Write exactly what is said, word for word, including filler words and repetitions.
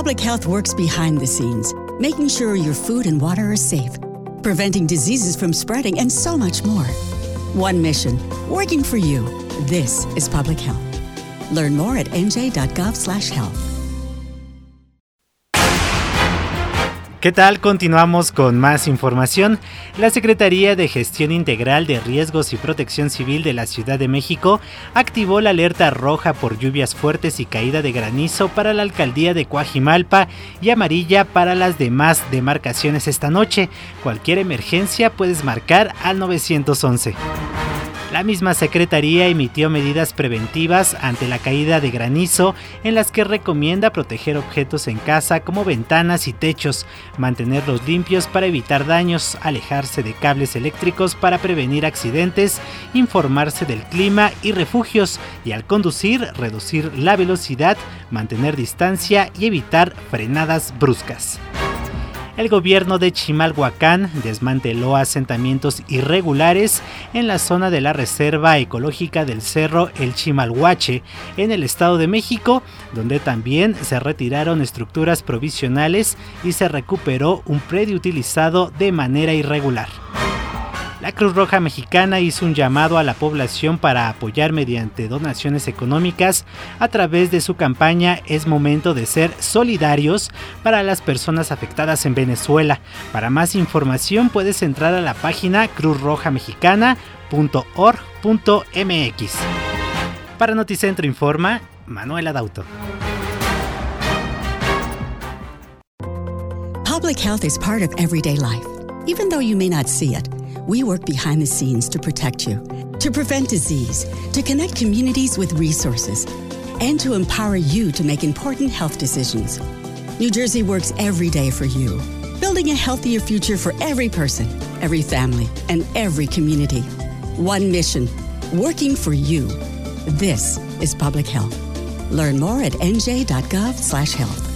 Public health works behind the scenes, making sure your food and water are safe, preventing diseases from spreading, and so much more. One mission, working for you. This is public health. Learn more at n j dot gov slash health. ¿Qué tal? Continuamos con más información. La Secretaría de Gestión Integral de Riesgos y Protección Civil de la Ciudad de México activó la alerta roja por lluvias fuertes y caída de granizo para la alcaldía de Coajimalpa y amarilla para las demás demarcaciones esta noche. Cualquier emergencia puedes marcar al nueve once. La misma Secretaría emitió medidas preventivas ante la caída de granizo en las que recomienda proteger objetos en casa como ventanas y techos, mantenerlos limpios para evitar daños, alejarse de cables eléctricos para prevenir accidentes, informarse del clima y refugios, y al conducir reducir la velocidad, mantener distancia y evitar frenadas bruscas. El gobierno de Chimalhuacán desmanteló asentamientos irregulares en la zona de la Reserva Ecológica del Cerro El Chimalhuache, en el Estado de México, donde también se retiraron estructuras provisionales y se recuperó un predio utilizado de manera irregular. La Cruz Roja Mexicana hizo un llamado a la población para apoyar mediante donaciones económicas a través de su campaña Es Momento de Ser Solidarios para las personas afectadas en Venezuela. Para más información puedes entrar a la página cruz roja mexicana punto org punto m x. Para Noticentro informa Manuela Dauto. Public health is part of everyday life, even though you may not see it. We work behind the scenes to protect you, to prevent disease, to connect communities with resources, and to empower you to make important health decisions. New Jersey works every day for you, building a healthier future for every person, every family, and every community. One mission, working for you. This is public health. Learn more at n j dot gov slash health.